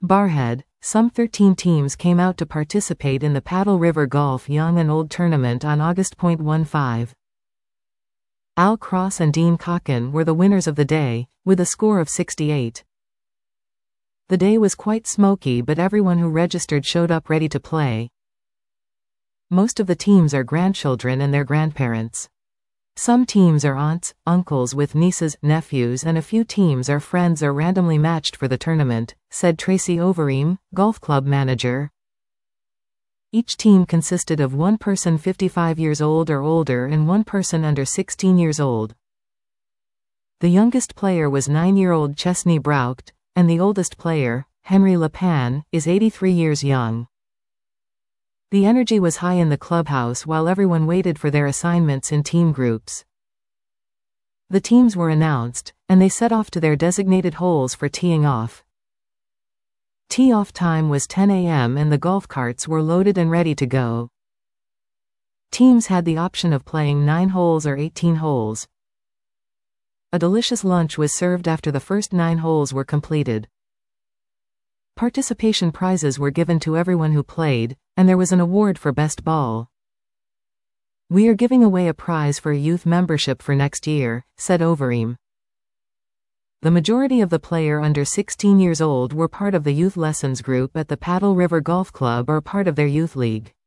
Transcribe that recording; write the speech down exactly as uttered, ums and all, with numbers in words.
Barrhead, some thirteen teams came out to participate in the Paddle River Golf Young and Old Tournament on August fifteen. Al Cross and Dean Cocken were the winners of the day, with a score of sixty-eight. The day was quite smoky, but everyone who registered showed up ready to play. Most of the teams are grandchildren and their grandparents. Some teams are aunts, uncles with nieces, nephews, and a few teams are friends or randomly matched for the tournament, said Tracy Overeem, golf club manager. Each team consisted of one person fifty-five years old or older and one person under sixteen years old. The youngest player was nine-year-old Chesney Braucht, and the oldest player, Henry Lepan, is eighty-three years young. The energy was high in the clubhouse while everyone waited for their assignments in team groups. The teams were announced, and they set off to their designated holes for teeing off. Tee-off time was ten a m and the golf carts were loaded and ready to go. Teams had the option of playing nine holes or eighteen holes. A delicious lunch was served after the first nine holes were completed. Participation prizes were given to everyone who played, and there was an award for best ball. "We are giving away a prize for a youth membership for next year," said Overeem. The majority of the player under sixteen years old were part of the youth lessons group at the Paddle River Golf Club or part of their youth league.